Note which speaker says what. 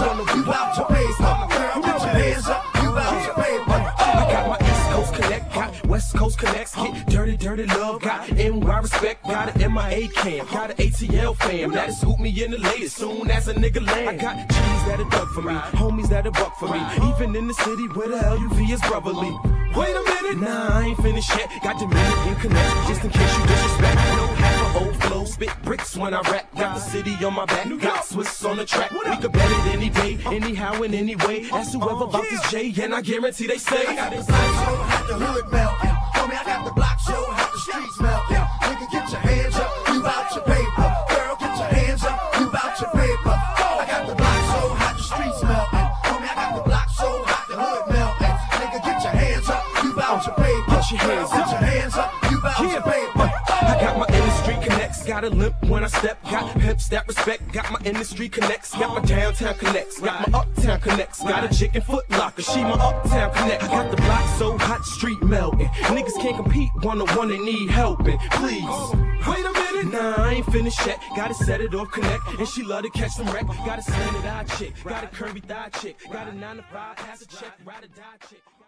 Speaker 1: up, you out your paper. Girl, get your hands up, you out your paper.
Speaker 2: I got my East Coast connect, got West Coast connects, get dirty, dirty love, got NY respect, got an MIA cam, got an ATL fam, that'll scoop me in the latest soon as a nigga land. I got G's that'll duck for me, homies that'll buck for me, even in the city where the LUV is brotherly. Wait a minute, nah, I ain't finished yet, got Dominican connects, just in case you disrespect. No half a old flow, spit bricks when I rap, got the city on my back, got Swiss on the track. We could bet it any day, anyhow and anyway. Ask whoever about this J, and I guarantee they say
Speaker 1: I got the block show, have the hood melt. Homie, I got the block show, have the streets melt. Nigga, get your hands up, you out your paper. Girl, get your hands up, you out your paper. I got the block show, have the streets melt. Homie, I got the block show, have the hood melt. Nigga, get your hands up, you out your paper.
Speaker 2: Get your hands up,
Speaker 1: get your hands up, you out your paper.
Speaker 2: I got my industry connects, got a limp when I step, got pimps that respect, got my industry connects, got my downtown connects, got my uptown connects, got a chicken foot locker, she my uptown connect. I got the block so hot, street melting, niggas can't compete, one-on-one, they need helping, please. Wait a minute, nah, I ain't finished yet, gotta set it off connect, and she love to catch some wreck, got a slanted eye chick, got a curvy thigh chick, got a 9 to 5, pass a check, ride or die chick.